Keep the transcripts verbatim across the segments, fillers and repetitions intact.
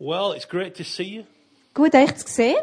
Well, it's great to see you. Gut, euch zu sehen.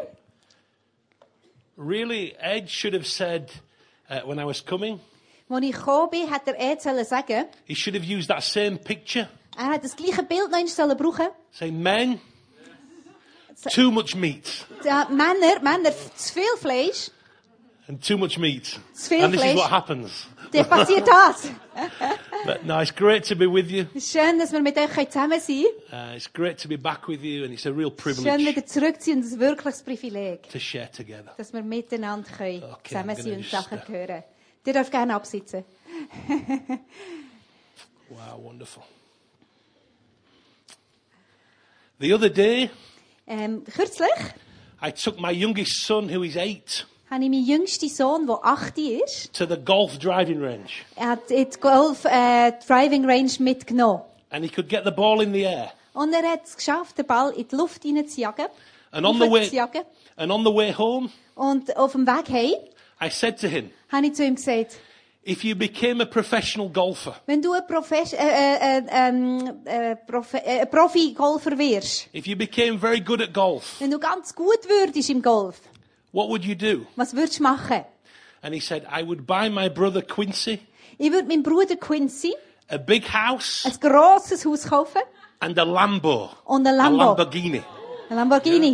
Really, Ed should have said uh, when I was coming, Als ich gekommen bin, hat er Ed sollen sagen, he should have used that same picture, er hat das gleiche Bild noch einmal sollen brauchen. saying, men, too much meat Ja, Männer, Männer, zu viel Fleisch. and too much meat. Zu viel And this is Fleisch. what happens. Dann passiert das. But no, it's great to be with you. Es ist schön, dass wir mit euch zusammen sein Uh, it's great to be back with you, and it's a real können. Schön, privilege wieder zurück zu sein. Und es ist wirklich ein Privileg, to share together. dass wir miteinander können Okay, zusammen I'm sein gonna und just Sachen step. hören. Ihr dürft gerne absitzen. Wow, wonderful. The other day, Ähm, kürzlich I took my youngest son, who is eight, habe ich meinen jüngsten Sohn, der acht ist, to the golf driving range, er hat in die Golf äh, Driving Range mitgenommen. and he could get the ball in the air. Und er hat es geschafft, den Ball in die Luft hineinzujagen. And on the way, Jagen. and on the way home, Und auf dem Weg heim I said to him, habe ich zu ihm gesagt, if you became a professional golfer, wenn du ein Profes- äh, äh, ähm, äh, Profi- äh, Profi-Golfer wirst, if you became very good at golf, wenn du ganz gut würdest im Golf, what would you do? was würdest du machen? And he said, I would buy my brother Quincy Ich würde meinem Bruder Quincy a big house ein grosses Haus kaufen and a Lambo, und ein a Lambo, Lamborghini. ein Lamborghini.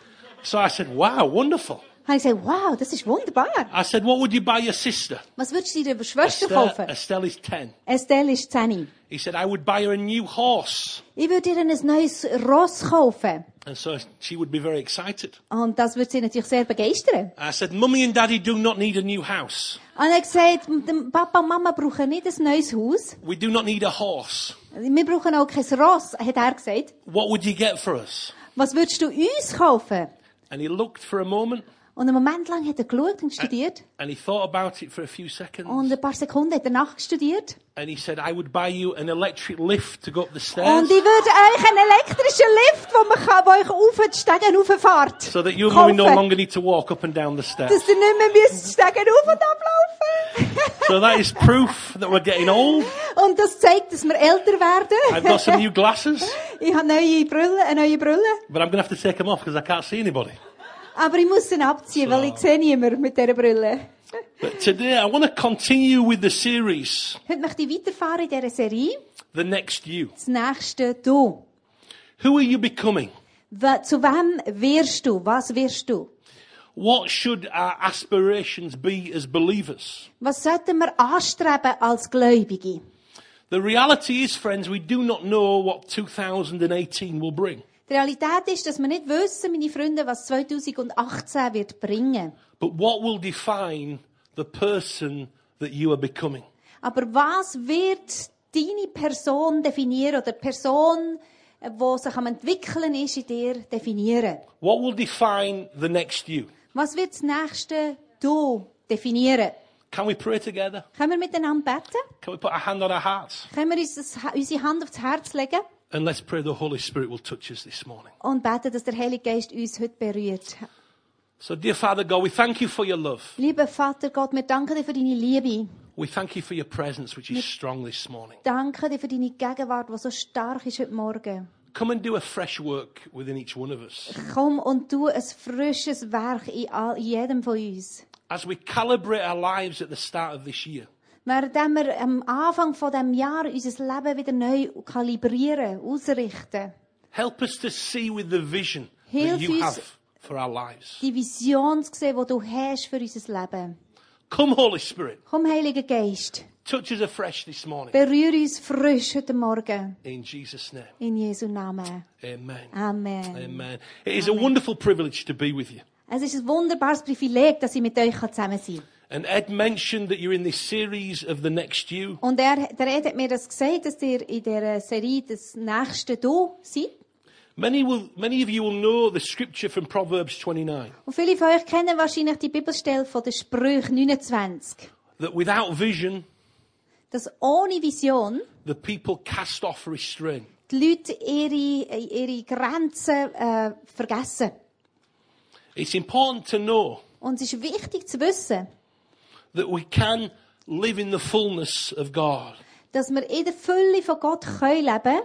So I said, wow, wonderful. Habe ich gesagt, wow, das ist wunderbar. I said, what would you buy your sister? Was würdest du deiner Schwester Estelle, kaufen? Estelle is ten. Estelle ist zehn. He said, I would buy her a new horse. Ich würde ihr ein neues Ross kaufen. And so she would be very excited. Und das würde sie natürlich sehr begeistern. I said, Mummy and Daddy do not need a new house. Und er hat gesagt, dem Papa und Mama brauchen nicht ein neues Haus. We do not need a horse. Wir brauchen auch kein Ross, hat er gesagt. What would you get for us? Was würdest du uns kaufen? And he looked for a moment, Und einen Moment lang hat er geschaut und studiert. and he thought about it for a few seconds. Und ein paar Sekunden hat er nachgestudiert. And he said, I would buy you an electric lift to go up the Und stairs, ich würde euch einen elektrischen Lift, wo man kann, wo euch auf die Stegen rauffahrt, so that you and Mummy no kaufen. longer need to walk up and down the stairs. Dass ihr nicht mehr müsst die Stegen auf und ablaufen. So that is proof that we're getting old. Und das zeigt, dass wir älter I've got werden. some new glasses, Ich habe neue Brille, eine neue Brille. but I'm going to have to take them off because I can't see anybody. Aber ich muss sie abziehen, So. weil ich sehe niemanden mit dieser Brille. But today I want to continue with the series, Heute möchte ich weiterfahren in dieser Serie. The Next You. Das nächste Du. Who are you becoming? We- Zu wem wirst du? Was wirst du? What should our aspirations be as believers? Was sollten wir anstreben als Gläubige? The reality is, friends, we do not know what two thousand eighteen will bring. Die Realität ist, dass wir nicht wissen, meine Freunde, was zwanzig achtzehn wird bringen. But what will define the person that you are becoming? Aber was wird deine Person definieren oder die Person, die sich am entwickeln ist in dir, definieren? What will define the next you? Was wird das nächste Du definieren? Can we pray together? Können wir miteinander beten? Can we put our hand on our hearts? Können wir uns das, unsere Hand aufs Herz legen And let's pray the Holy Spirit will touch us this morning. und beten, dass der Heilige Geist uns heute berührt? So, dear Father God, we thank you for your love. Lieber Vater Gott, wir danken dir für deine Liebe. We thank you for your presence, which is strong this morning. Danke dir für deine Gegenwart, die so stark ist heute Morgen. Come and do a fresh work within each one of us. Komm und tu ein frisches Werk in, all, in jedem von uns. As we calibrate our lives at the start of this year, Während wir am Anfang von dem Jahr unser Leben wieder neu kalibrieren, ausrichten. help us to see with the vision that Hilf you uns, have for our lives. die Vision zu sehen, die du hast für unser Leben. Come, Holy Spirit, Komm, Heiliger Geist, touch us afresh this morning. berühre uns frisch heute Morgen. In Jesus' name, In Jesu Namen. amen. Amen. Amen. It is a wonderful privilege to be with you. Es ist ein wunderbares Privileg, dass ich mit euch zusammen sein kann. And Ed mentioned that you're in this series of the next you. Und er, der Ed hat mir das gesagt, dass ihr in dieser Serie das nächste Du seid. Many will, many of you will know the scripture from Proverbs twenty-nine, Und viele von euch kennen wahrscheinlich die Bibelstelle von der Sprüche neunundzwanzig. that without vision, Dass ohne Vision the people cast off restraint. die Leute ihre, ihre Grenzen äh, vergessen. It's important to know Und es ist wichtig zu wissen, that we can live in the fullness of God, dass wir in der Fülle von Gott können leben,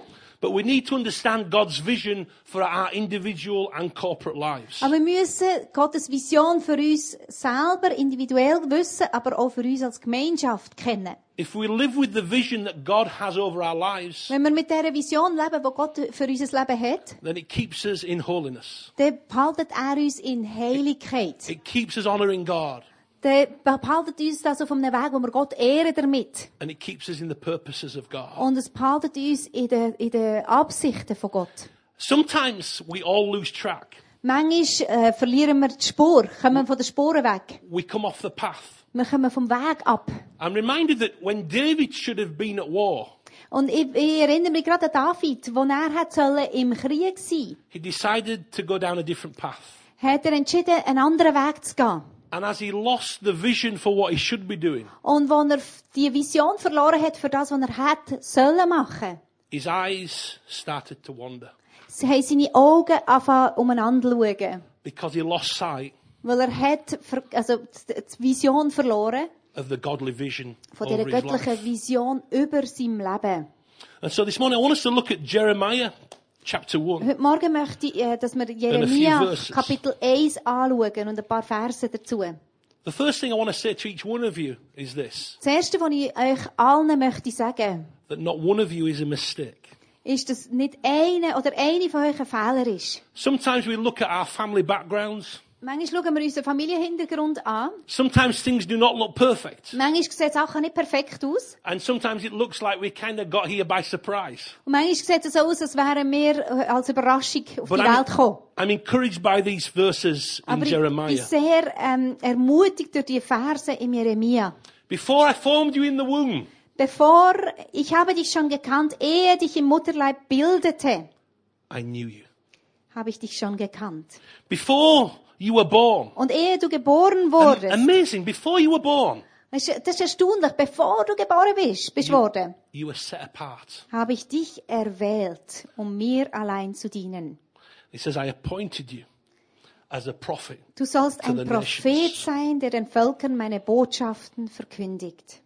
But we need to understand God's vision for our individual and corporate lives. Aber wir müssen Gottes Vision für uns selber individuell wissen, aber auch für uns als Gemeinschaft kennen. If we live with the vision that God has over our lives, Wenn wir mit dieser Vision leben, die Gott für unser Leben hat, then it keeps us in holiness. dann behaltet er uns in Heiligkeit. It keeps us honoring God. Dann behaltet uns das auf einem Weg, wo wir Gott ehren damit. And it keeps us in the purposes of God. Und es behaltet uns in den, in den Absichten von Gott. Sometimes we all lose track. Manchmal äh, verlieren wir die Spur, kommen von der Spuren weg. We come off the path. Wir kommen vom Weg ab. I'm reminded that when David should have been at war, Und ich, ich erinnere mich gerade an David, wo er hat sollen im Krieg sein, he decided to go down a different path. hat er entschieden, einen anderen Weg zu gehen. And as he lost the vision for what he should be doing, Und wo er die Vision verloren hat für das, was er hat sollen machen, his eyes started to wander haben seine Augen angefangen umeinander zu schauen. because he lost sight Weil er hat ver- also die die Vision verloren of the godly vision von dieser over his göttlichen life. Vision über seinem Leben. And so this morning I want us to look at Jeremiah chapter one. Heute Morgen möchte ich, äh, dass wir a few Jeremia verses. Kapitel eins anschauen und ein paar Verse dazu. The first thing I want to say to each one of you is this, Das Erste, was ich euch allen möchte sagen, that not one of you is a mistake. ist, dass nicht eine oder eine von euch ein Fehler ist. Sometimes we look at our family backgrounds. Manchmal schauen wir unseren Familienhintergrund an. Sometimes things do not look perfect. Manchmal sieht Sachen nicht perfekt aus. And sometimes it looks like we kind of got here by surprise. Und manchmal sieht es so aus, als wären wir äh, als Überraschung auf But die I'm, Welt gekommen. I'm encouraged by these verses in Aber ich bin Jeremiah. sehr ähm, ermutigt durch die Verse in Jeremia. Before I formed you in the womb, Bevor, ich habe dich schon gekannt, ehe dich im Mutterleib bildete, I knew you. habe ich dich schon gekannt. Before you were born. Und ehe du geboren Am- wurdest, amazing. Before you were born, das ist das ist erstaunlich, bevor du geboren bist, bist worden, you were set apart. habe ich dich erwählt, um mir allein zu dienen. It says, I appointed you as a prophet. Du sollst To ein the Prophet nations. sein, der den Völkern meine Botschaften verkündigt.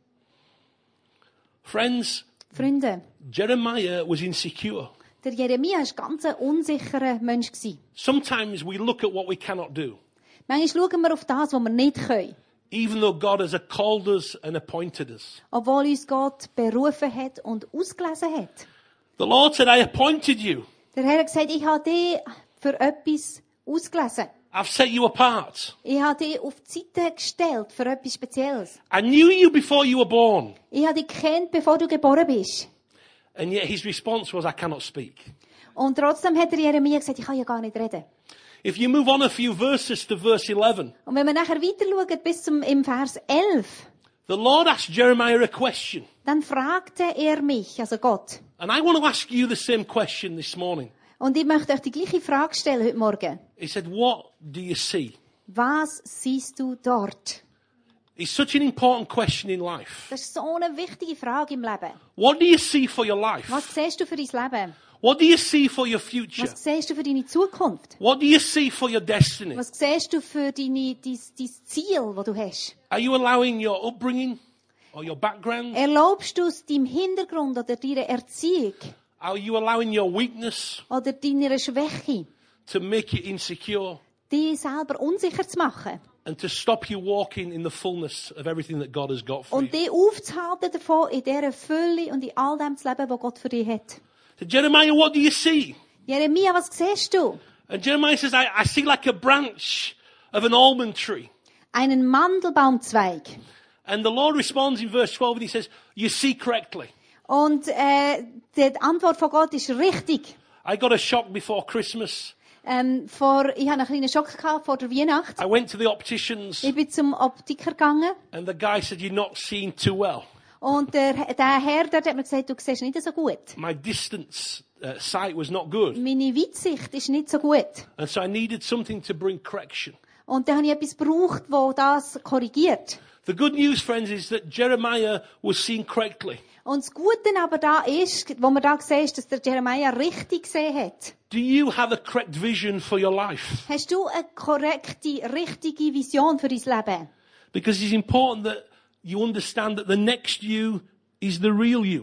Friends, Freunde, Jeremiah was insecure. der Jeremia war ganz ein unsicherer Mensch. Sometimes we look at what we cannot do, Manchmal schauen wir auf das, was wir nicht können. even though God has called us and appointed us. Obwohl uns Gott berufen hat und ausgelesen hat. The Lord said, I appointed you. Der Herr hat gesagt, ich habe dich für etwas ausgelesen. I've set you apart. Ich habe dich auf die Seite gestellt für etwas Spezielles. I knew you before you were born. Ich habe dich gekannt, bevor du geboren bist. And yet his response was, I cannot speak. Und trotzdem hat der Jeremia gesagt, ich kann ja gar nicht reden. If you move on a few verses to verse eleven, Und wenn wir nachher weiter schauen, bis zum, im Vers elf, the Lord asked Jeremiah a question. dann fragte er mich, also Gott. And I want to ask you the same question this morning. Und ich möchte euch die gleiche Frage stellen heute Morgen. He said, what do you see? Was siehst du dort? It's such an important question in life. Das ist so eine wichtige Frage im Leben. What do you see for your life? Was siehst du für dein Leben? What do you see for your future? Was siehst du für deine Zukunft? What do you see for your destiny? Was siehst du für deine, dein, dein Ziel, das du hast? Are you allowing your upbringing or your background? Erlaubst du es deinem Hintergrund oder deiner Erziehung Are you allowing your weakness oder deiner Schwäche, to make you insecure dich selber unsicher zu machen and to stop you walking in the fullness of everything that God has got for you? und dich aufzuhalten davon, in dieser Fülle und in all dem zu leben, was Gott für dich hat? So Jeremiah, what do you see? Jeremia, was siehst du? And Jeremiah says, I, I see like a branch of an almond tree. Einen Mandelbaumzweig. And the Lord responds in verse twelve and he says, you see correctly. Und äh, die Antwort von Gott ist richtig. I got a shock before Christmas. Ähm, vor, ich hatte einen kleinen Schock gehabt vor der Weihnacht. I went to the opticians Ich bin zum Optiker gegangen and the guy said, you're not seeing too well. und der, der Herr dort hat mir gesagt, du siehst nicht so gut. My distance uh, sight was not good. Meine Weitsicht ist nicht so gut. And so I needed something to bring correction. Und dann habe ich etwas gebraucht, das das korrigiert. The good news, friends, is that Jeremiah was seen correctly. Und das Gute aber da ist, wo man da sieht, ist, dass der Jeremia richtig gesehen hat. Do you have a correct vision for your life? Hast du eine korrekte, richtige Vision für dein Leben? Because it's important that you understand that the next you is the real you.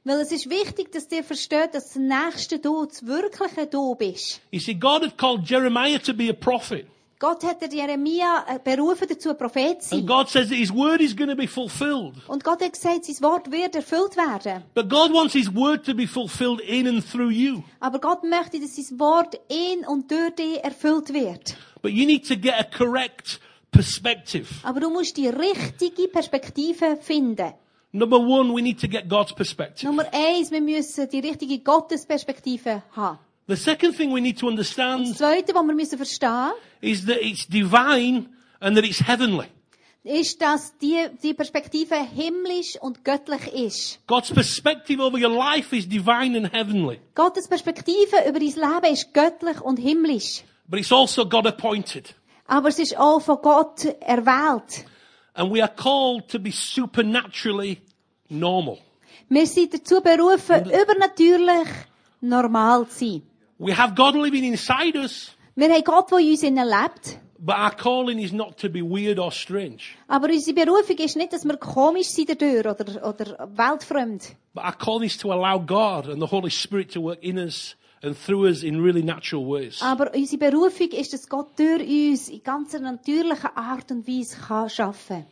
Weil es ist wichtig, dass ihr versteht, dass das nächste Du, das wirkliche Du bist. You see, God had called Jeremiah to be a prophet. Gott hat der Jeremia berufen dazu, Prophet zu And sein. God says that his word is going to be fulfilled. Und Gott hat gesagt, sein Wort wird erfüllt werden. But God wants his word to be fulfilled in and through you. Aber Gott möchte, dass sein Wort in und durch dich erfüllt wird. But you need to get a correct perspective. Aber du musst die richtige Perspektive finden. Number one, we need to get God's perspective. Nummer eins, wir müssen die richtige Gottesperspektive haben. The second thing we need to Und das understand Zweite, was wir müssen verstehen, is that it's divine and that it's heavenly. ist, dass die, die Perspektive himmlisch und göttlich ist. God's perspective over your life is divine and heavenly. Gottes Perspektive über dein Leben ist göttlich und himmlisch. But it's also God appointed. Aber es ist auch von Gott erwählt. And we are called to be supernaturally normal. Wir sind dazu berufen, übernatürlich normal zu sein. We have God living inside us, Wir haben Gott, der in uns innen lebt. but our calling is not to be weird or strange. Aber unsere Berufung ist nicht, dass wir komisch sind dadurch oder, oder weltfremd. But our calling is to allow God and the Holy Spirit to work in us and through us in really natural ways. Aber unsere Berufung ist, dass Gott durch uns in ganz natürlicher Art und Weise kann arbeiten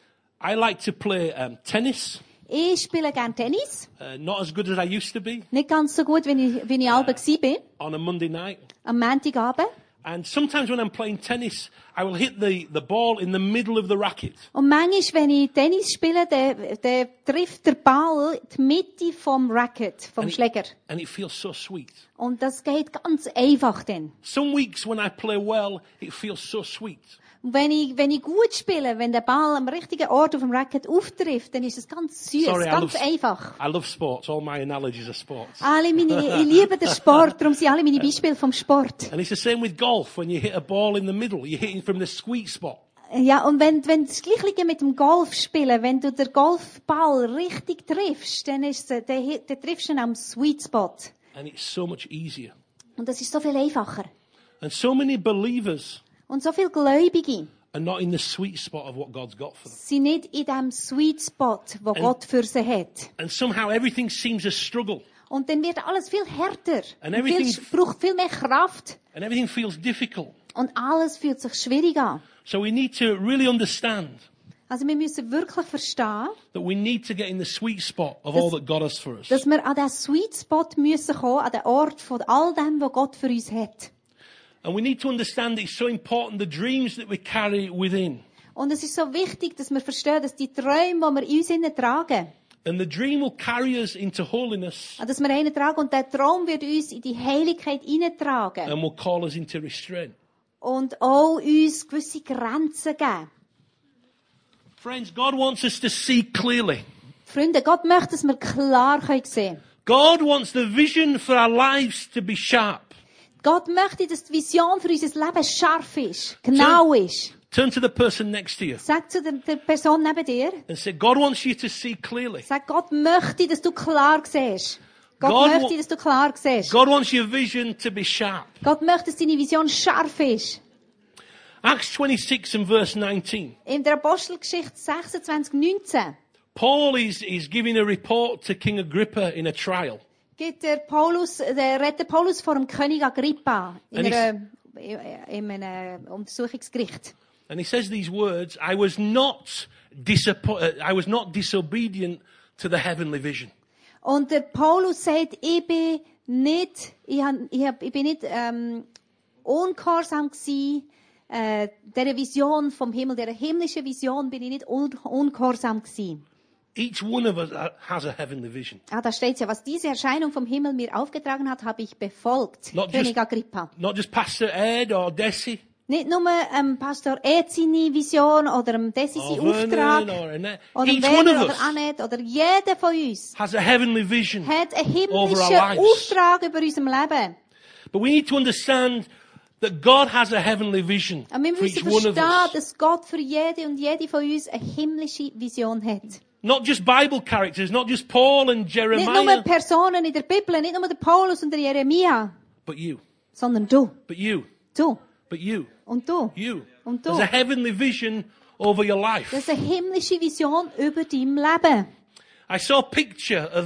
I like to play um, tennis. Ich spiele gerne Tennis. Uh, not as good as I used to be Nicht ganz so gut, wie ich, wie ich halb war. on a Monday night. Am Montagabend. And sometimes when I'm playing tennis, I will hit the, the ball in the middle of the racket. Und manchmal, wenn ich Tennis spiele, dann, dann trifft der Ball die Mitte vom Racket, vom And it- Schläger. And it feels so sweet. Und das geht ganz einfach dann. Some weeks when I play well, it feels so sweet. Und wenn ich, wenn ich gut spiele, wenn der Ball am richtigen Ort auf dem Racket auftrifft, dann ist es ganz süß, Sorry, I ganz love- einfach. I love sports. All my analogies are sports. Alle meine, ich liebe den Sport, darum sind alle meine Beispiele vom Sport. And it's the same with golf. When you hit a ball in the middle, you're hitting from the sweet spot. Ja, und wenn, wenn das Gleiche mit dem Golf spielen, wenn du den Golfball richtig triffst, dann ist es, dann, dann triffst du ihn am Sweet Spot. And it's so much easier. Und das ist so viel einfacher. And so many believers Und so viele Gläubige are not in the sweet spot of what God's got for them. sind nicht in dem Sweet Spot, wo Gott für sie hat. And somehow everything seems a struggle. Und dann wird alles viel härter. And Und viel, everything- braucht viel mehr Kraft. And everything feels difficult. Und alles fühlt sich schwierig an. So we need to really understand Also wir müssen wirklich verstehen, that we need to get in the sweet spot of all that God has for us. dass wir an diesen Sweet Spot müssen kommen, an den Ort von all dem, was Gott für uns hat. And we need to understand that it's so important, the dreams that we carry within. Und es ist so wichtig, dass wir verstehen, dass die Träume, die wir in uns innen tragen, And the dream will carry us into holiness dass wir einen tragen und der Traum wird uns in die Heiligkeit hineintragen and will call us into restraint. und auch uns gewisse Grenzen geben. Friends, God wants us to see clearly. Freunde, Gott möchte, dass wir klar sehen können. God wants the vision for our lives to be sharp. Gott möchte, dass die Vision für unser Leben scharf ist, genau ist. Turn to the person next to you Sag zu der, der Person neben dir, and say, God wants you to see clearly. sag, Gott möchte, dass du klar siehst. Gott God möchte, wa- dass du klar siehst. God wants your vision to be sharp. Gott möchte, dass deine Vision scharf ist. Acts twenty-six and verse nineteen. In der Apostelgeschichte sechsundzwanzig neunzehn Paul is, is giving a report to King Agrippa in a trial. geht der Paulus, der redet der Paulus vor dem König Agrippa in And einer, in einem Untersuchungsgericht. And he says these words, I was not disappo- uh, I was not disobedient to the heavenly vision. Und der Paulus sagt, ich bin nicht, ich, hab, ich, hab, ich bin nicht ähm, ungehorsam gewesen, äh, dieser Vision vom Himmel, dieser himmlischen Vision bin ich nicht un ungehorsam gewesen. Each one of us uh, has a heavenly vision. Ah, da steht ja, was diese Erscheinung vom Himmel mir aufgetragen hat, habe ich befolgt. Not König just- Agrippa. Not just Pastor Ed or Desi Nicht nur ähm, Pastor Ed seine Vision oder ähm, Desi or sein Vernon Auftrag or Annette. oder Each one Werner of oder us Annette oder jeder von uns has a heavenly vision. hat einen Over himmlischen our lives. Auftrag über unserem Leben. But we need to understand that God has a heavenly vision Und wir for each müssen one of verstehen, us. dass Gott für jede und jede von uns eine himmlische Vision hat. Not just Bible characters, not just Paul and Nicht nur Jeremiah, Personen in der Bibel, nicht nur der Paulus und der Jeremia, but you, sondern du, but you, du but you, und du. you. Und du. There's a heavenly vision over your life. Das ist eine himmlische Vision über dein Leben. I saw a picture of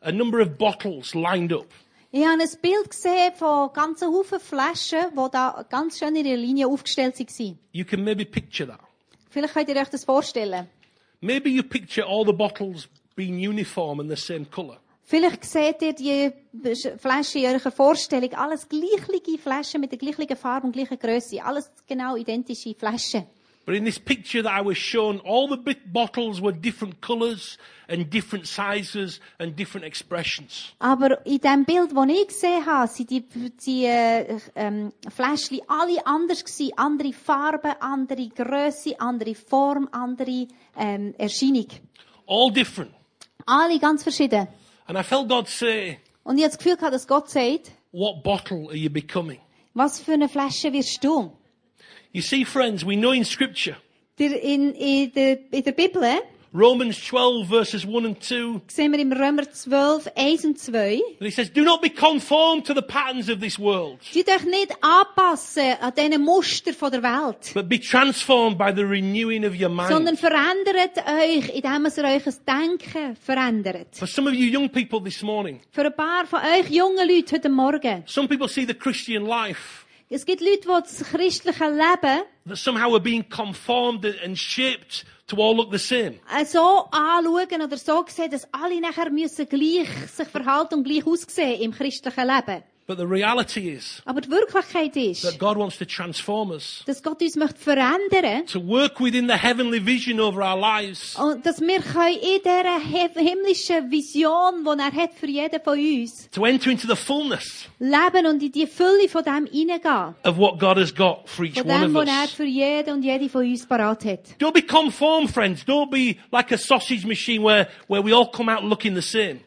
a number of bottles lined up. Ich habe ein Bild gesehen von ganzen Haufen Flaschen, die da ganz schön in einer Linie aufgestellt waren. You can maybe picture that. Vielleicht könnt ihr euch das vorstellen. Maybe you picture all the bottles being uniform and the same colour. Vielleicht seht ihr die Flaschen in eurer Vorstellung, alles gleiche Flaschen mit der gleichen Farbe und gleichen Größe, alles genau identische Flaschen. But in this picture that I was shown, all the big bottles were different colours and different sizes and different expressions. Aber in dem Bild, das ich gesehen habe, sind die, die äh, ähm, Fläschchen alle anders gewesen. Andere Farben, andere Größe, andere Form, andere ähm, Erscheinung. All different. Alle ganz verschieden. And I felt God say, Und ich habe das Gefühl gehabt, dass Gott sagt, what bottle are you becoming? was für eine Flasche wirst du? You see, friends, we know in Scripture, Der, in, in, der, in der Bibel äh, Romans twelve verses one and two, sehen wir im Römer zwölf, eins und zwei, that it says, do not be conformed to the patterns of this world, Tut euch nicht anpassen an diesen Muster von der Welt, but be transformed by the renewing of your sondern mind. verändert euch, indem es euch ein Denken verändert. For some of you young people this morning, Für ein paar von euch jungen Leuten heute Morgen. some people see the Christian life Es gibt Leute, die das christliche Leben that somehow are being conformed and shaped to all look the same. äh, so anschauen oder so sehen, dass alle nachher müssen gleich sich verhalten und gleich aussehen im christlichen Leben. But the reality is Aber die Wirklichkeit that ist, God wants to transform us, dass Gott uns möchte verändern to work within the heavenly vision over our lives, und dass wir können in dieser he- himmlischen Vision, die er hat für jeden von uns, to enter into the fullness leben und in die Fülle von dem hineingehen. of what God has got for each Von one dem, of was er us. für jeden und jede von uns parat hat. Don't be conformed, friends. Don't be like a sausage machine where, where we all come out looking the same.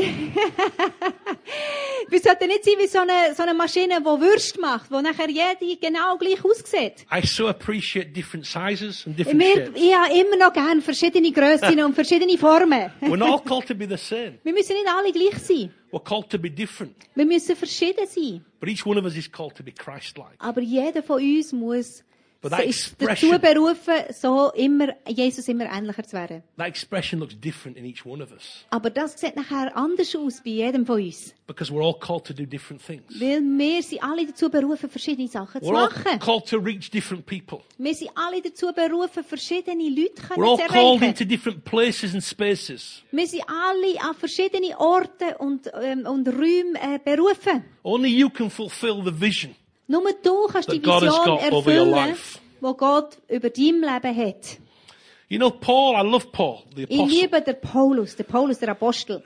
Wir sollten nicht sein wie so eine, so eine Maschine, die Würste macht, wo nachher jede genau gleich aussieht. I so appreciate different sizes and different Wir, shapes. ich habe immer noch gerne verschiedene Grössen und verschiedene Formen. We're not all called to be the same. Wir müssen nicht alle gleich sein. We're called to be different. Wir müssen verschieden sein. But each one of us is called to be Christ-like. Aber jeder von uns muss But that ist expression- dazu berufen, so immer, Jesus immer ähnlicher zu werden. That expression looks different in each one of us Aber das sieht nachher anders aus bei jedem von uns. because we're all called to do different things. Weil wir sind alle dazu berufen, verschiedene Sachen zu We're all machen. called to reach different people. Wir sind alle dazu berufen, verschiedene Leute We're können all zu called erreichen. into different places and spaces. Wir sind alle an verschiedene Orte und, ähm, und Räume äh, berufen. Only you can fulfill the vision Nur du kannst die that God has Vision got over your erfüllen, life. die Gott über dein Leben hat. You know, Paul, I love Paul, the Ich apostle. liebe den Paulus, den Paulus, der Apostel.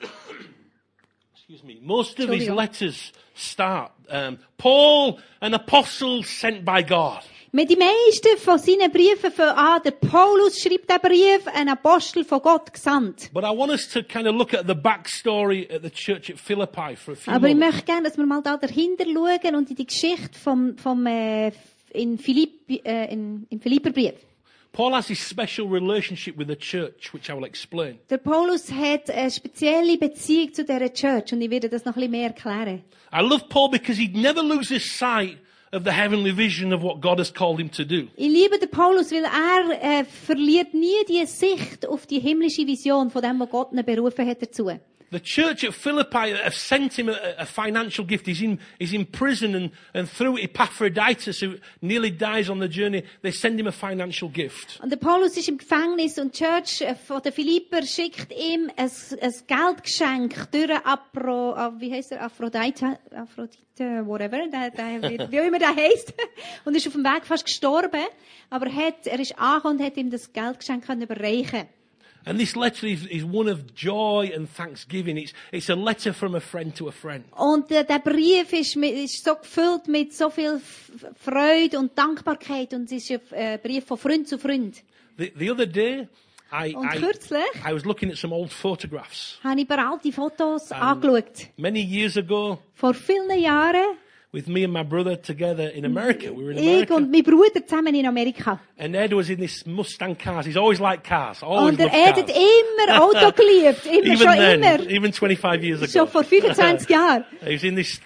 Excuse me. Most of his Entschuldigung. letters start, um, Paul, an apostle sent by God. Mit die meisten von seinen Briefen fangen an, der Paulus schreibt den Brief, ein Apostel von Gott gesandt. But I want us to kind of look at the backstory at the church at Philippi for a few Aber ich moments. möchte gerne, dass wir mal da dahinter schauen und in die Geschichte vom, vom, äh, in Philipp, äh, in, im Philipperbrief. Paul has this special relationship with the church, which I will explain. Der Paulus hat eine spezielle Beziehung zu dieser Church und ich werde das noch ein bisschen mehr erklären. I love Paul because he never loses sight of the heavenly vision of what God has called him to do. Ich liebe den Paulus, weil er äh, verliert nie die Sicht auf die himmlische Vision von dem, was Gott ihn berufen hat dazu. The church at Philippi have sent him a, a financial gift. He's in, he's in prison and, and through Epaphroditus, who nearly dies on the journey, they send him a financial gift. Und der Paulus ist im Gefängnis und die Church äh, von den Philipper schickt ihm ein, ein Geldgeschenk durch Apro, ah, wie heißt er, Aphrodite, Aphrodite, whatever, der, der, wie, wie auch immer der heisst, und ist auf dem Weg fast gestorben, aber hat, er ist angekommen und hat ihm das Geldgeschenk können überreichen. And this letter is, is one of joy and thanksgiving. It's, it's a letter from a friend to a friend. Und äh, der Brief ist, mit, ist so gefüllt mit so viel F- Freude und Dankbarkeit und es ist ein äh, Brief von Freund zu Freund. The, the other day, I, Und I, kürzlich I was looking at some old photographs. habe ich ein paar alte Fotos angeschaut. Many years ago, Vor vielen Jahren, with me and my brother together in America. We were in ich America. und mein Bruder zusammen in Amerika. And Ed was in this Mustang cars. He's always liked cars. Always Und er loved hat cars. immer Auto geliebt. Immer, Even schon then, immer. even twenty-five years ago. Schon vor fünfundzwanzig Jahren. He was in this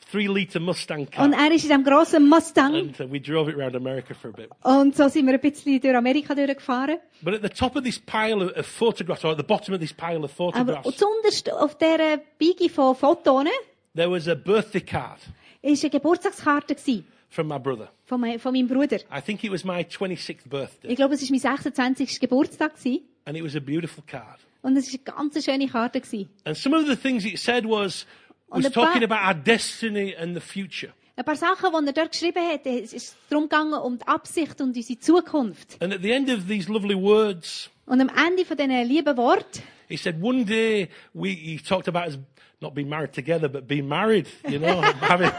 three liter Mustang car. Und er ist in diesem grossen Mustang. And uh, we drove it around America for a bit. Und so sind wir ein bisschen durch Amerika durchgefahren. But at the top of this pile of, of photographs, or at the bottom of this pile of Aber photographs, zuunterst auf dieser Biege von Fotos there was a birthday card war eine Geburtstagskarte gewesen from my brother. von, mein, von meinem Bruder. I think it was my twenty-sixth birthday. Ich glaube, es war mein sechsundzwanzigster Geburtstag gewesen. And it was a beautiful card. Und es war eine ganz schöne Karte gewesen. And some of the things it said was, Und was ein paar- talking about our destiny and the future. Ein paar Sachen, die er dort geschrieben hat, es ist darum gegangen, um die Absicht und unsere Zukunft. And at the end of these lovely words, Und am Ende von diesen lieben Worten, he said, one day, we, he talked about us not being married together, but being married, you know. having,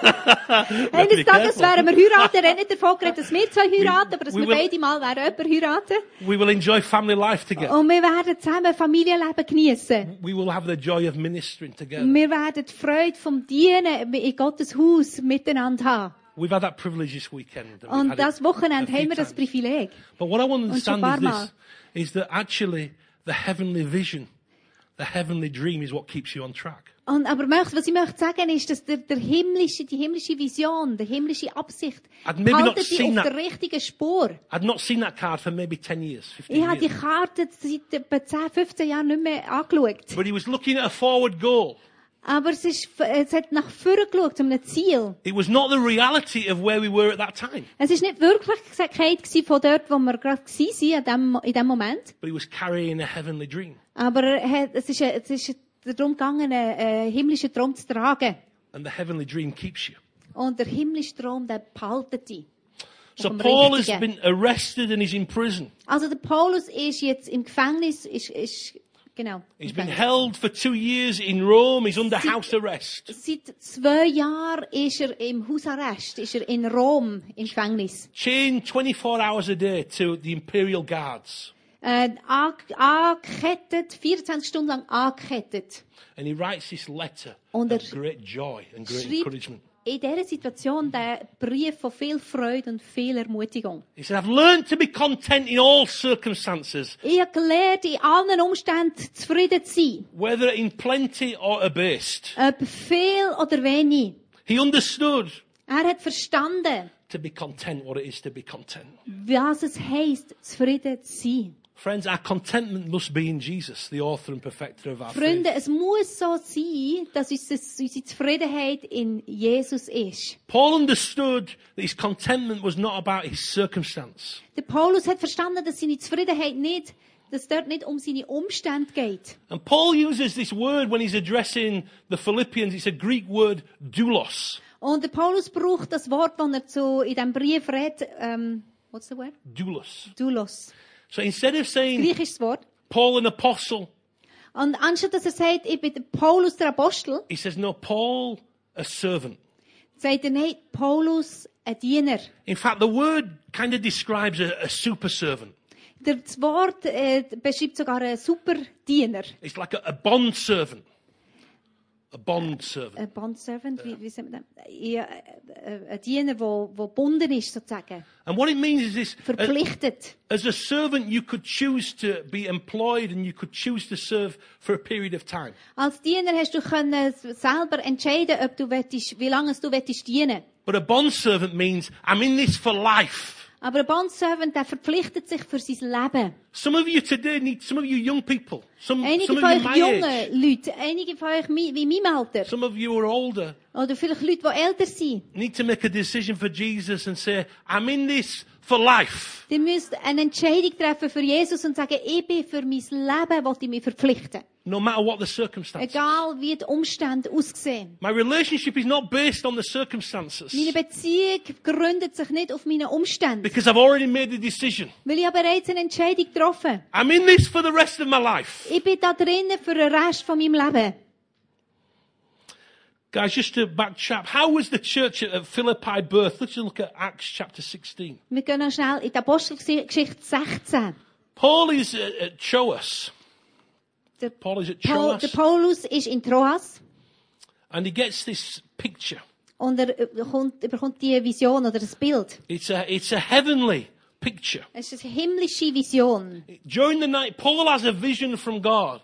eines Tages werden wir heiraten. Er hat nicht davon geredet, dass wir zwei heiraten, aber dass we wir will- beide mal werden jemanden heiraten. we will enjoy family life together. Und wir werden zusammen Familienleben geniessen. We will have the joy of ministering together. Wir werden die Freude vom Dienen in Gottes Haus miteinander haben. We've had that privilege this weekend. and we've Und had das it a Wochenende few haben wir das times. Privileg. But what I want to Und schon understand is ein paar this, is that actually the heavenly vision, the heavenly dream is what keeps you on track. Und, aber möcht- was ich möchte sagen ist, dass der, der himmlische, die himmlische Vision, die himmlische Absicht, I'd maybe not haltet dich seen auf that. der richtigen Spur. I'd not seen that card for maybe ten years, fifteen Ich habe die years. Karte seit etwa zehn, fünfzehn Jahren nicht mehr angeschaut. But he was looking at a forward goal. Aber es, ist, es hat nach vorne geschaut, zu einem Ziel. It was not the reality of where we were at that time, Es war nicht Wirklichkeit gewesen von dort, wo wir gerade waren, in dem, in dem Moment. but he was carrying a heavenly dream. Aber er hat, es ist, es ist darum gegangen, einen, einen himmlischen Traum zu tragen. And the heavenly dream keeps you. Und der himmlische Traum, der behaltet dich. So Vom Paul has Richtigen. been arrested and he's in prison. Also der Paulus ist jetzt im Gefängnis, ist, ist genau. He's im been Gefängnis. held for two years in Rome. He's under Sie- house arrest. Seit zwei Jahren ist er im Hausarrest, ist er in Rom im Gefängnis. Chained twenty-four hours a day to the imperial guards. Äh, an- angekettet, vierundzwanzig Stunden lang angekettet. And he writes this letter Und of er great joy and great schreibt encouragement. in dieser Situation den Brief von viel Freude und viel Ermutigung. He said, I've learned to be content in all circumstances, Ich habe gelernt, in allen Umständen zufrieden zu sein. whether in plenty or abased. Ob viel oder wenig. He understood Er hat verstanden, to be content what it is to be content. was es heisst, zufrieden zu sein. Friends, our contentment must be in Jesus, the author and perfecter of our Freunde, faith. es muss so sein, dass unsere, unsere Zufriedenheit in Jesus ist. Paul understood that his contentment was not about his circumstance. Der Paulus hat verstanden, dass seine Zufriedenheit nicht, dass es dort nicht um seine Umstände geht. And Paul uses this word when he's addressing the Philippians. It's a Greek word, doulos. Und der Paulus braucht das Wort, das er zu, in diesem Brief redet, ähm, what's the word? Doulos. Doulos. So instead of saying Griechisches Wort. Paul an apostle, Und anstatt dass er sagt, ich bin der Paulus der Apostel, he says, no, Paul a servant. sagt er, nein, Paulus ein Diener. In fact, the word kind of describes a, a super servant. Das Wort äh, beschreibt sogar einen Superdiener. It's like a, a bond servant. A bond servant. Ein Bondservant, wie, wie sagt man das? Ja, äh, ein Diener, der gebunden ist, sozusagen. And what it means is this, as, Verpflichtet. as a servant, you could choose to be employed and you could choose to serve for a period of time. Als Diener hast du können selber entscheiden, ob du wettest, wie lange du wettest dienen. But a bond servant means, I'm in this for life. Aber ein Bondservant, der verpflichtet sich für sein Leben. Some of you today need, some of you young people, some, Einige some von of you euch my jungen age, Leute, einige von euch mi- wie in meinem Alter, some of you are older, oder vielleicht Leute, die älter sind, need to make a decision for Jesus and say, I'm in this for life. die müsst eine Entscheidung treffen für Jesus und sagen, ich bin für mein Leben, will ich mich verpflichten. No matter what the circumstances. Egal wie die Umstände aussehen. My relationship is not based on the circumstances. Meine Beziehung gründet sich nicht auf meine Umstände. Because I've already made a decision. Weil ich habe bereits eine Entscheidung getroffen. I'm in this for the rest of my life. Ich bin da drinnen für den Rest von meinem Leben. Guys, just to backtrack, how was the church at Philippi birthed? Let's look at Acts chapter sixteen. Wir gehen noch schnell in die Apostelgeschichte sechzehn. Paul is at, at Troas. Der, Paul is at Paul, Troas. der Paulus ist in Troas And he gets this picture. und er bekommt, er bekommt die Vision oder das Bild. It's a, it's a heavenly picture. Es ist eine himmlische Vision. During the night, Paul has a vision from God.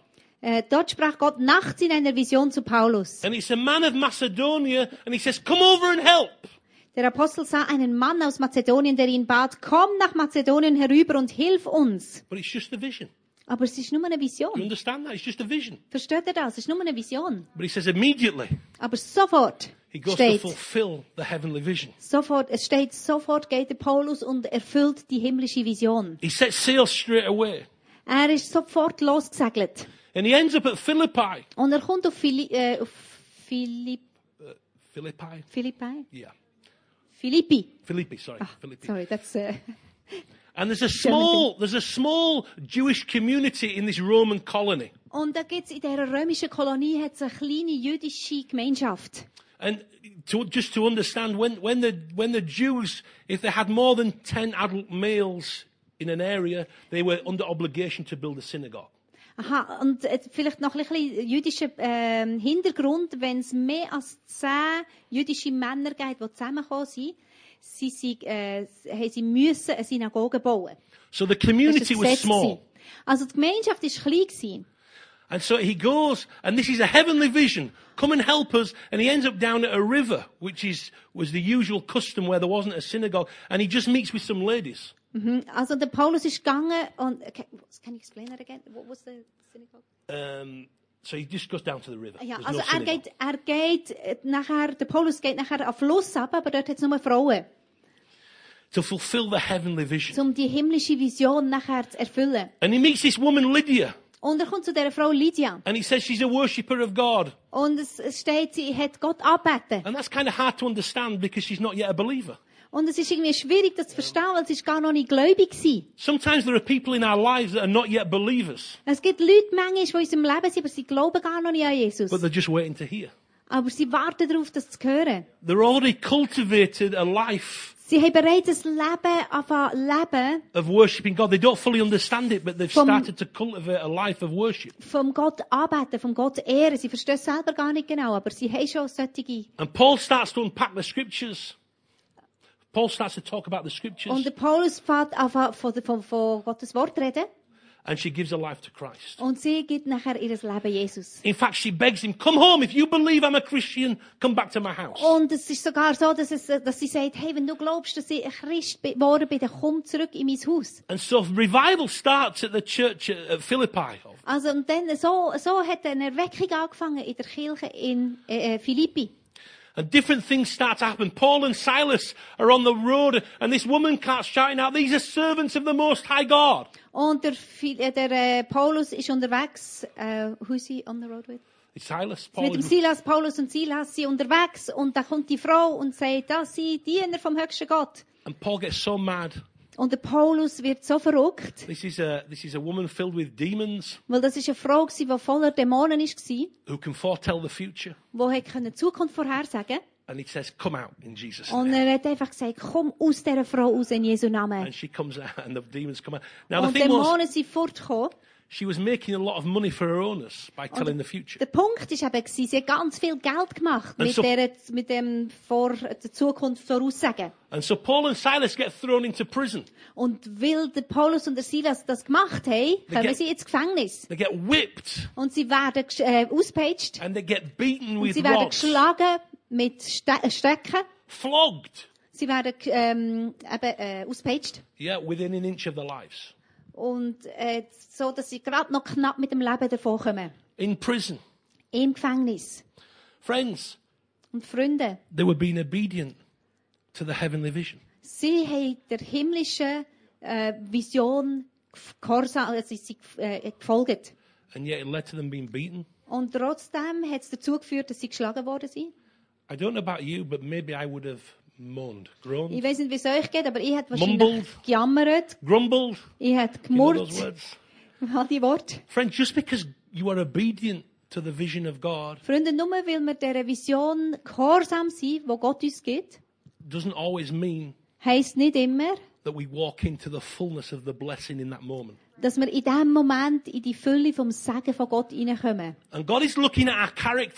Äh, dort sprach Gott nachts in einer Vision zu Paulus. And it's a man of Macedonia, and he says, come over and help. Der Apostel sah einen Mann aus Mazedonien, der ihn bat, komm nach Mazedonien herüber und hilf uns. But it's just a vision. Aber es ist nur eine You Vision. understand that? It's just a vision. Versteht ihr das? Es ist nur eine Vision. But he says immediately, Aber sofort he goes to steht, fulfill the heavenly vision. sofort, es steht, sofort geht der Paulus und erfüllt die himmlische Vision. He sets sail straight away. Er ist sofort losgesegelt. And he ends up at Philippi. Und er kommt auf, Phili äh, auf Philipp Uh, Philippi? Philippi? Yeah. Philippi. Philippi, sorry. Ah, Philippi. sorry, that's... Uh, And there's a small, there's a small Jewish community in this Roman colony. und da gibt's in dieser römischen Kolonie hat's eine kleine jüdische Gemeinschaft. And to, just to understand, when, when the, when the Jews, if they had more than ten adult males in an area, they were under obligation to build a synagogue. Aha, und äh, vielleicht noch ein bisschen jüdischer ähm, Hintergrund, wenn es mehr als zehn jüdische Männer gibt, die zusammengekommen sind, sie, sie, äh, haben sie müssen eine Synagoge bauen. So the Das ist community ein was Gesetz small. gewesen. Also die Gemeinschaft war klein gewesen. And so he goes, and this is a heavenly vision. Come and help us. And he ends up down at a river, which is, was the usual custom where there wasn't a synagogue. And he just meets with some ladies. Mhm. Also der Paulus ist gegangen und can, can you explain that again? What was the synagogue? Um, so he just goes down to the river. Ja, There's also no er synagogue. geht, er geht äh, nachher, der Paulus geht nachher auf Fluss ab, aber dort hat es nur Frauen, To fulfill the heavenly vision. um die himmlische Vision nachher zu erfüllen. And he meets this woman, Lydia. Und er kommt zu dieser Frau Lydia. And he says she's a worshipper of God. Und es, es steht, sie hat Gott angebeten. And that's kind of hard to understand because she's not yet a believer. Und es ist irgendwie schwierig, das zu verstehen, weil sie ist gar noch nicht gläubig war. Sometimes there are people in our lives that are not yet believers, Es gibt Leute manchmal, die in unserem Leben sind, aber sie glauben gar noch nicht an Jesus. but they're just waiting to hear. Aber sie warten darauf, das zu hören. They're already cultivated a life Sie haben bereits ein Leben angefangen leben, of worshipping God. They don't fully understand it, but they've Vom- started to cultivate a life of worship. vom Gott anbeten, vom Gott ehren. Sie verstehen es selber gar nicht genau, aber sie haben schon solche. And Paul starts to unpack the scriptures. Paul starts to talk about the scriptures, Und der Paulus fährt an von, von, von, von Gottes Wort reden and she gives her life to Christ. und sie gibt nachher ihr Leben Jesus. In fact, she begs him, come home. If you believe I'm a Christian, come back to my house. Und es ist sogar so, dass, es, dass sie sagt, hey, wenn du glaubst, dass ich ein Christ geworden bin, dann komm zurück in mein Haus. And so revival starts at the church at at Philippi. Also, und dann, so, so hat eine Erweckung angefangen in der Kirche in äh, Philippi. And different things start to happen. Paul and Silas are on the road, and this woman starts shouting out, these are servants of the Most High God. Und der, Phil- äh, der äh, Paulus ist unterwegs. Äh, who is he on the road with? Silas, Paul, Mit dem is- Silas, Paulus und Silas sind unterwegs. Und da kommt die Frau und sagt, das sind Diener vom höchsten Gott. and Paul gets so mad. Und der Paulus wird so verrückt, This is a, this is a woman filled with demons weil das ist eine Frau gewesen, die voller Dämonen war, who can foretell the future. die die Zukunft vorhersagen konnte. And he says, come out in Jesus' Und name. er hat einfach gesagt, komm aus dieser Frau raus in Jesu Namen. And she comes out, and the demons come out. Now, the Und die thing was, Dämonen sind fortgekommen. she was making a lot of money for her owners by telling the future. Der Punkt ist eben, gewesen, sie hat ganz viel Geld gemacht Und mit, so- der, mit dem vor, der Zukunft voraussagen. And so Paul and Silas get thrown into prison. Und weil der Paulus und der Silas das gemacht haben, kommen get- sie ins Gefängnis. They get whipped, Und sie werden gesch- äh, ausgepeitscht. and they get beaten Und with sie werden rods, geschlagen mit Ste äh, Stecken. flogged, Sie werden ähm, eben, äh, ausgepeitscht. yeah, within an inch of their lives. Und äh, so, dass sie gerade noch knapp mit dem Leben davonkommen. In prison. Im Gefängnis. Friends, Und Freunde, they were being obedient to the heavenly vision. sie haben der himmlischen äh, Vision gehorsam, also sie sind äh, gefolgt. And yet it led to them being beaten. Und trotzdem hat es dazu geführt, dass sie geschlagen worden sind. I don't know about you, but maybe I would have moaned, groaned, Ich weiß nicht, wie es euch geht, aber ich hätte Mumbled. wahrscheinlich gejammert, grumbled. ich hätte You know gemurrt, those words? all die Worte. Friends, just because you are obedient to the vision of God Freunde, nur weil wir dieser Vision gehorsam sind, die Gott uns gibt, doesn't always mean heisst nicht immer, that we walk into the fullness of the blessing in that moment. dass wir in diesem Moment in die Fülle vom Segen von Gott hineinkommen. And God is looking at our character.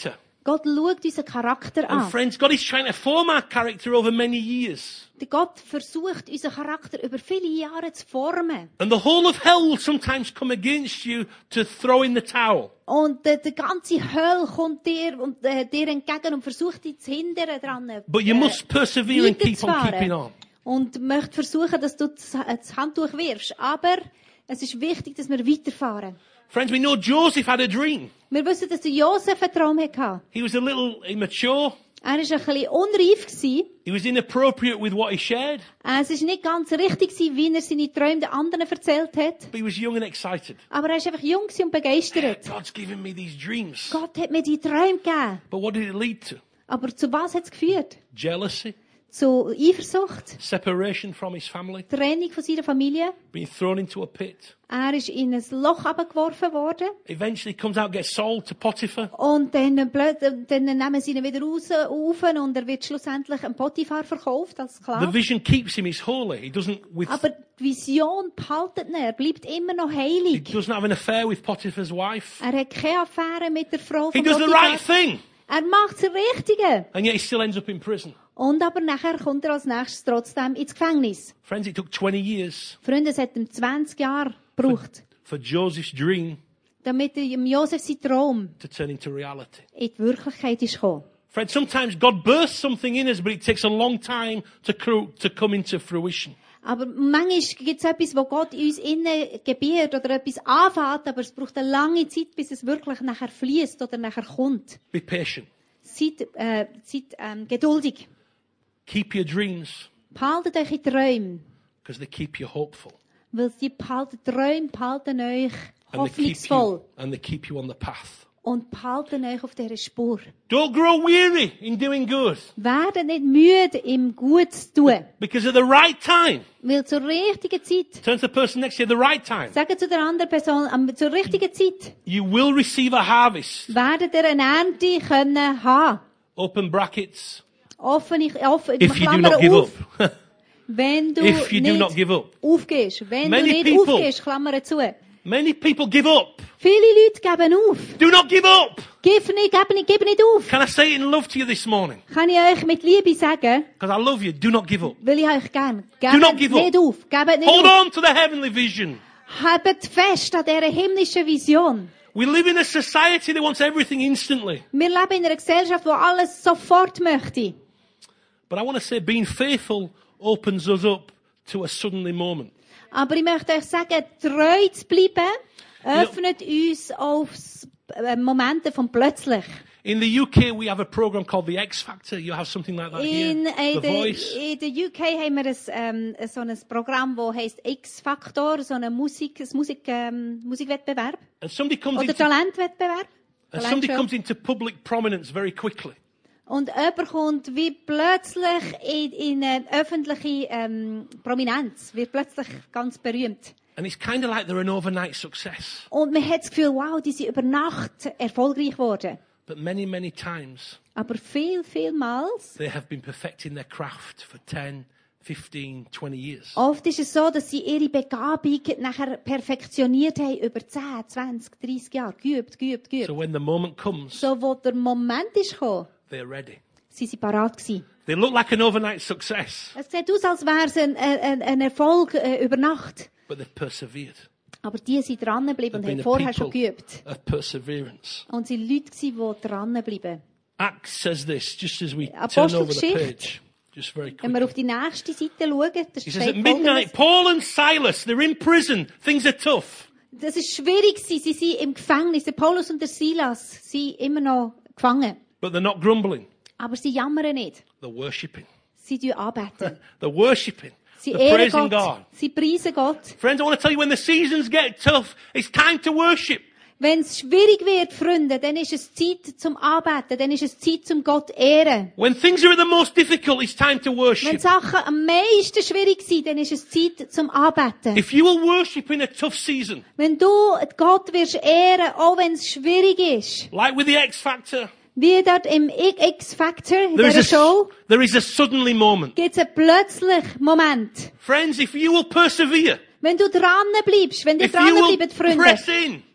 Gott schaut unseren Charakter And an. friends, God is trying to form our character over many years. Der Gott versucht, unseren Charakter über viele Jahre zu formen. And the whole of hell will sometimes come against you to throw in the towel. Und äh, die ganze Hölle kommt dir, und, äh, dir entgegen und versucht dich zu hindern dran. But you äh, must persevere and keep on weiterzufahren. keeping on. Und möchte versuchen, dass du das das Handtuch wirfst. Aber es ist wichtig, dass wir weiterfahren. Friends, we know Joseph had a dream. Wir wissen, dass der Josef einen Traum hatte. He was a little immature. Er war ein bisschen unreif. Gewesen. He was inappropriate with what he shared. Es war nicht ganz richtig, wie er seine Träume den anderen erzählt hat. But he was young and excited. Aber er war einfach jung und begeistert. God's given me these dreams. Gott hat mir die Träume gegeben. But what did it lead to? Aber zu was hat es geführt? Jealousy, Zu Eifersucht, separation from his family, Trennung von seiner Familie. being thrown into a pit. Er ist in ein Loch abgeworfen worden. Eventually comes out, gets sold to Potiphar. Und dann, blöd- dann nehmen sie ihn wieder raus, auf und er wird schlussendlich ein Potiphar verkauft als The Sklave. vision keeps him, he's holy. He doesn't with, Aber die Vision behaltet ihn. Er bleibt immer noch he heilig. doesn't have an affair with Potiphar's wife. Er hat keine Affäre mit der Frau He von does the Potiphar. right thing. Er macht das Richtige. And yet he still ends up in prison. Und aber nachher kommt er als nächstes trotzdem ins Gefängnis. Friends, it took twenty years Freunde, es hat ihm zwanzig Jahre gebraucht, for Joseph's dream damit ihm Josef sein Traum to turn into reality. in die Wirklichkeit ist gekommen. Friends, sometimes God bursts something in us, but it takes a long time to, cru- to come into fruition. Aber manchmal gibt es etwas, wo Gott uns innen gebiert oder etwas anfängt, aber es braucht eine lange Zeit, bis es wirklich nachher fließt oder nachher kommt. Be patient. Seid, äh, seid ähm, geduldig. Keep your dreams, Behaltet euch in Träumen, because they keep you hopeful. weil die behalten Träume behalten euch And they, keep hoffnungsvoll you, and they keep you on the path. und behalten euch auf dieser Spur. Don't grow weary in doing good, Werdet nicht müde, im Gut zu tun, because at the right time, weil zur richtigen Zeit, turn to the person next to you, at the right time, sagen zu der anderen Person, am- zur richtigen Zeit, you will receive a harvest. werdet ihr eine Ernte können haben. Open brackets. Offene, offen, If you do Klammer not give auf, up. wenn du If you do nicht not give up. aufgehst. Wenn Many du nicht people- aufgehst, Klammer zu. Many people give up. Viele Leute geben auf. Do not give up. Gib nicht, gib nicht, gib nicht auf. Can I say it in love to you this morning? Kann ich euch mit Liebe sagen, Because I love you. Do not give up. weil ich euch gern. Do not Gebt give up. nicht auf. Gebt nicht Hold auf. on to the heavenly vision. Habt fest an dieser himmlischen Vision. We live in a society that wants everything instantly. Wir leben in einer Gesellschaft, wo alles sofort möchte. But I want to say being faithful opens us up to a suddenly moment. Aber ich möchte euch sagen, treu zu bleiben, öffnet uns auf äh, Momente von plötzlich. In the U K, we have a program called the X Factor. You have something like that In, here. äh, The der, Voice. in der U K haben wir ein, ähm, so ein Programm, das heisst X-Factor, so ein Musik, ein Musik, ähm, Musikwettbewerb. And somebody comes Oder into, Talentwettbewerb. and somebody Talentshow. comes into public prominence very quickly. Und jemand kommt wie plötzlich in, in eine öffentliche ähm, Prominenz, wird plötzlich ganz berühmt. And it's kind of like they're an overnight success. Und man hat das Gefühl, wow, die sind über Nacht erfolgreich geworden. But many, many times, Aber viel, vielmals, they have been perfecting their craft for ten, fifteen, twenty years. oft ist es so, dass sie ihre Begabung nachher perfektioniert haben über zehn, zwanzig, dreissig Jahre. Geübt, geübt, geübt. So when the moment comes, So, wo der Moment ist gekommen, they're ready. sind sie parat gewesen. They look like an overnight success, Es sieht aus, als wäre es ein, ein, ein Erfolg äh, über Nacht. but they've persevered. Aber die sind dran geblieben und They've been haben a vorher schon people geübt. of perseverance. Und sie waren Leute, die dran bleiben. Acts says this, just as we turn Apostelgeschichte. over the page. Just very Wenn wir quickly. auf die nächste Seite schauen, da He says, steht at midnight, Folgendes. Paul and Silas, they're in prison. Things are tough. Das ist schwierig gewesen. Sie sind im Gefängnis. Der Paulus und der Silas sind immer noch gefangen. But they're not grumbling. Aber sie jammern nicht. They're worshipping. Sie tun anbeten. They're worshipping. Sie They're ehren praising Gott. God. Sie preisen Gott. Friends, I want to tell you, when the seasons get tough, it's time to worship. Wenn es schwierig wird, Freunde, dann ist es Zeit zum Anbeten. Dann ist es Zeit zum Gott ehren. When things are the most difficult, it's time to Wenn worship. Sachen am meisten schwierig sind, dann ist es Zeit zum Anbeten. If you will worship in a tough season, Wenn du Gott wirst ehren, auch wenn es schwierig ist, like with the X Factor, wie dort im X-Factor, in there dieser is, a, Show, there is a suddenly moment. gibt es einen plötzlichen Moment. Friends, if you will persevere, Wenn du dran bleibst, wenn ihr if you dran will bleibt, Freunde, press in,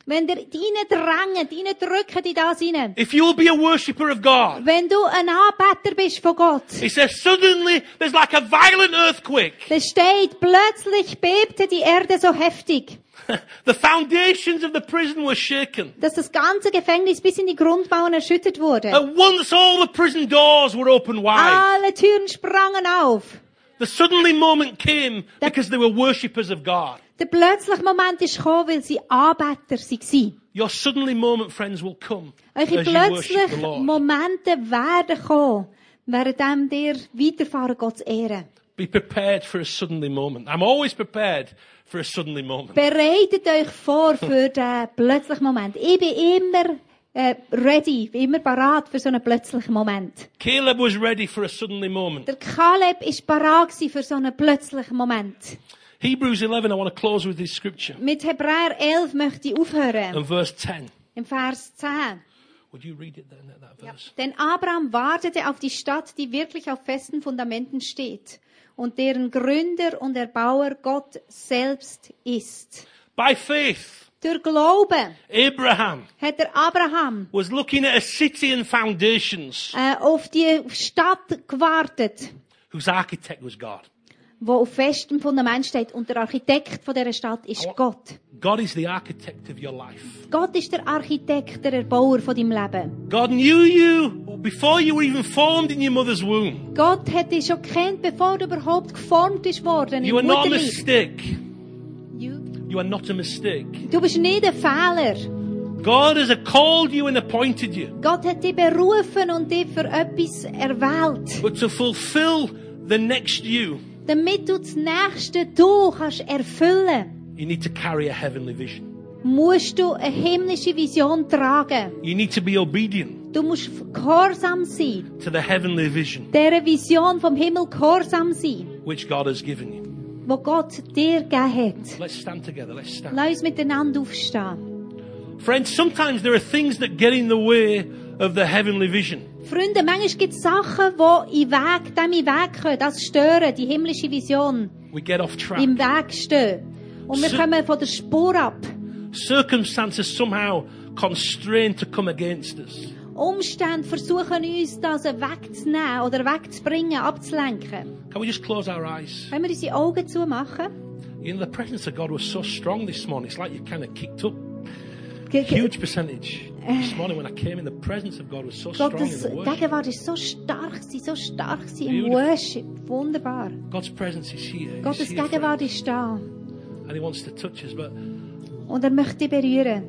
Wenn dir deine drängen, deine drücken in das hinein. If you will be a worshipper of God, Wenn du ein Anbeter bist von Gott, it says suddenly there's like a violent earthquake. dann steht, plötzlich bebte die Erde so heftig, The foundations of the prison were shaken. dass das ganze Gefängnis bis in die Grundmauern erschüttert wurde. At once all the prison doors were open wide. Alle Türen sprangen auf. The suddenly moment came because they were worshippers of God. Der plötzliche Moment ist gekommen, weil sie Anbeter waren. Your suddenly moment, friends, will come Eure as you worship the plötzlichen Lord. Momente werden kommen, während dir weiterfahren, Gott zu ehren. Be prepared for a suddenly moment. I'm always prepared for a suddenly moment. Bereitet euch vor für den plötzlichen Moment. Ich bin immer äh, ready, bin immer parat für so einen plötzlichen Moment. Caleb was ready for a suddenly moment. Der Kaleb ist parat gewesen für so einen plötzlichen Moment. Hebrews eleven, I want to close with this scripture. Mit Hebräer elf möchte ich aufhören. And verse ten. Im Vers zehn. Would you read it then, that verse? Denn Abraham wartete auf die Stadt, die wirklich auf festen Fundamenten steht und deren Gründer und Erbauer Gott selbst ist. By faith, Durch Glauben Abraham hat der Abraham was looking at a city and foundations äh, auf die Stadt gewartet, whose architect was God. wo auf festem Fundament steht. Und der Architekt von dieser Stadt ist Gott. God is the architect of your life. Gott ist der Architekt, der Erbauer von deinem Leben. God knew you before you were even formed in your mother's womb. Gott hat dich schon gekannt, bevor du überhaupt geformt bist worden You im are not a Mutterleib. mistake. You- You are not a mistake. Du bist nicht ein Fehler. God has called you and appointed you. Gott hat dich berufen und dich für etwas erwählt. But to fulfill the next you, Damit du das nächste Du kannst erfüllen, you need to carry a heavenly vision. musst du eine himmlische Vision tragen. You need to be obedient Du musst gehorsam sein. to the heavenly vision Dieser Vision vom Himmel gehorsam sein, which God has given you. wo Gott dir gegeben hat. Let's stand together. Let's stand. Lass uns miteinander aufstehen. Friends, sometimes there are things that get in the way of the heavenly vision. Freunde, manchmal gibt es Sachen, die im Weg, dem im Weg können, das stören, die himmlische Vision We get off track. im Weg stehen. Und wir So- kommen von der Spur ab. Circumstances somehow constrain to come against us. Umstände versuchen uns, das wegzunehmen oder wegzubringen, abzulenken. Can we just close our eyes? Können wir unsere Augen zumachen? You know, the presence of God was so strong this morning. It's like you kind of kicked up. Ge- ge- Huge percentage. This morning when I came in, the presence of God was so strong in Gottes the worship. Gegenwart ist so stark, gewesen, so stark gewesen im Beautiful. Worship. Wunderbar. God's presence is here. He's Gottes here, Gegenwart friends. ist da. And He wants to touch us. But Und er möchte dich berühren.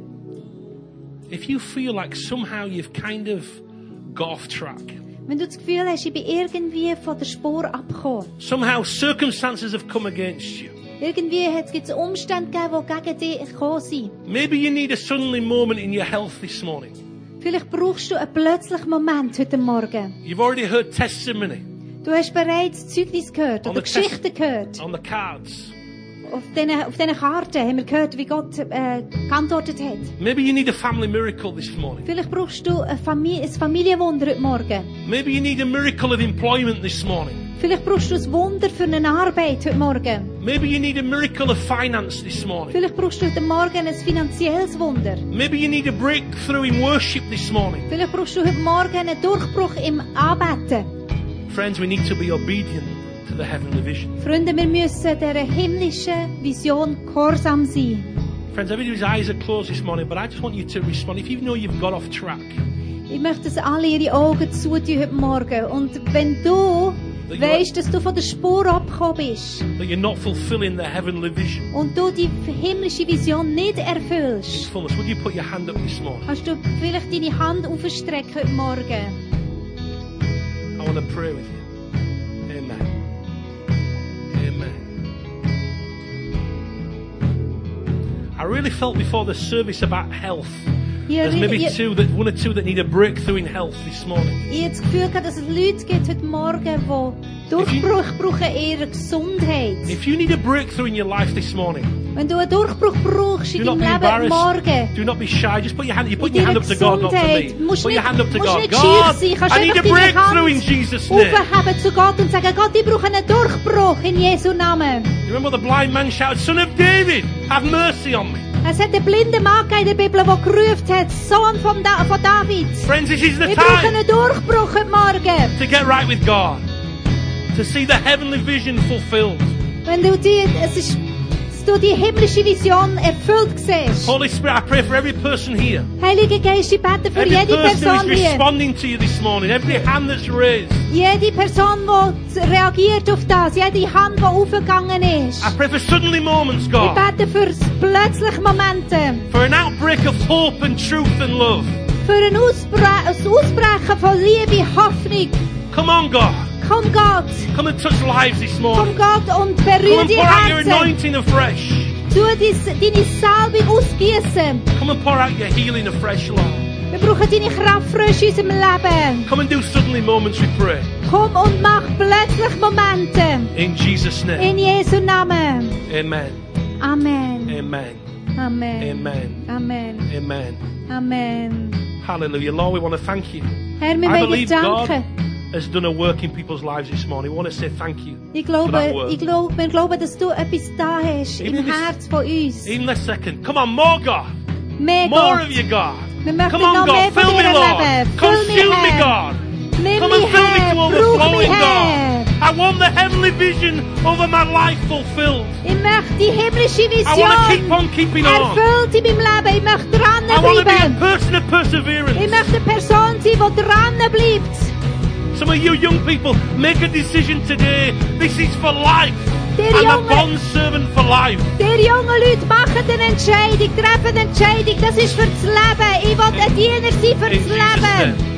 if you feel like somehow you've kind of got off track, Wenn du das Gefühl hast, ich bin irgendwie von der Spur abgekommen. somehow circumstances have come against you. Irgendwie gibt es Umstände gegeben, die gegen dich gekommen sind. Maybe you need a suddenly moment in your health this morning. Vielleicht brauchst du einen plötzlichen Moment heute Morgen. You've already heard testimony Du hast bereits Zeugnis gehört On oder the test- Geschichten gehört. on the cards. Auf diesen, auf diesen Karten haben wir gehört, wie Gott äh, geantwortet hat. Maybe you need a family miracle this morning. Vielleicht brauchst du ein, Familie, ein Familienwunder heute Morgen. Maybe you need a miracle of employment this morning. Vielleicht brauchst du ein Wunder für eine Arbeit heute Morgen. Maybe you need a miracle of finance this morning. Vielleicht brauchst du heute Morgen ein finanzielles Wunder. Maybe you need a breakthrough in worship this morning. Vielleicht brauchst du heute Morgen einen Durchbruch im Anbeten. Friends, we need to be obedient to the heavenly vision. Freunde, wir müssen dieser himmlischen Vision gehorsam sein. Friends, everybody's eyes are closed this morning, but I just want you to respond. If you know you've got off track, Ich möchte, dass alle ihre Augen zutun heute Morgen. Und wenn du weisst, dass du von der Spur abgekommen bist that you're not fulfilling the heavenly vision und du die himmlische Vision nicht in erfüllst, fullness, would you put your hand up this morning? kannst du vielleicht deine Hand aufstrecken heute Morgen. I want to pray with you. Amen. Amen. I really felt before the service about health. Hier, There's maybe hier, two that one or two that need a breakthrough in health this morning. ich habe das Gefühl gehabt, dass es Leute gibt heute Morgen, die Durchbruch brauchen in ihrer Gesundheit. If you need a breakthrough in your life this morning, Wenn du einen Durchbruch brauchst do in not deinem be Leben embarrassed. morgen, Do not be shy. Just put your hand. You put in your hand deiner up to God, not to me. Gesundheit, musst Put your nicht, hand up to musst God. nicht God, schüch sein, kannst I need a einfach deine breakthrough in Hand Jesus' name. aufheben zu Gott und sagen, Gott, ich brauche einen Durchbruch in Jesu Namen. You remember the blind man shouted, "Son of David, have mercy on me." Es hat einen blinden Mann in der Bibel, der gerufen hat, Sohn von, da von David. Friends, this is the Wir brauchen time einen Durchbruch heute Morgen. to get right with God. To see the heavenly vision fulfilled. Wenn du die, es ist, dass du die himmlische Vision erfüllt siehst. Holy Spirit, I pray for every person here. Heiliger Geist, ich bete für Every jede person Person who's hier. responding to you this morning. Every hand that's raised. Jede Person, die reagiert auf das. Jede Hand, die aufgegangen ist. I pray for suddenly moments, Ich God. bete für plötzliche Momente. For an outbreak of hope and truth and love. Für ein, Ausbre ein Ausbrechen von Liebe, Hoffnung. Come on, God. Komm Gott. Come and touch lives this Komm morning. Gott und Come berühre and die pour out your Herzen. anointing afresh. Tu dies, deine Salbung ausgießen. Come and pour out your healing afresh, Lord. Wir brauchen deine Kraft frisch in unserem Leben. Come and do suddenly moments, we pray. Komm und mach plötzlich Momente. In Jesus' name. In Jesu Namen. Amen. Amen. Amen. Amen. Amen. Amen. Amen. Amen. Hallelujah. Lord, we want to thank you. Herr, wir I möchten believe God danken. has done a work in people's lives this morning. We want to say thank you Ich for that glaube, work. ich glaube, wir glauben, dass du etwas da hast Even im this- Herz von uns. Even this second. Come on, more God. Mehr More Gott. of you, God. Wir möchten Come on, noch mehr God. von Fill me, dir Lord. erleben. Consume Füll mich, me, Herr. God. Nimm Come and mich fill me her. to Brauch overflowing, mich her. God. I want the heavenly vision over my life fulfilled. Ich möchte die himmlische I want to keep Vision on keeping on. erfüllt in meinem Leben. Ich möchte I want to be a dranbleiben. person of Ich perseverance. möchte eine Person sein, die dranbleibt. Some of you young people, make a decision today. This is for life. Der I'm a Junge- bond servant for life. Die jungen Leute machen eine Entscheidung, treffen eine Entscheidung. Das ist für das Leben. Ich will ein Diener sein für In das Jesus' Leben. name.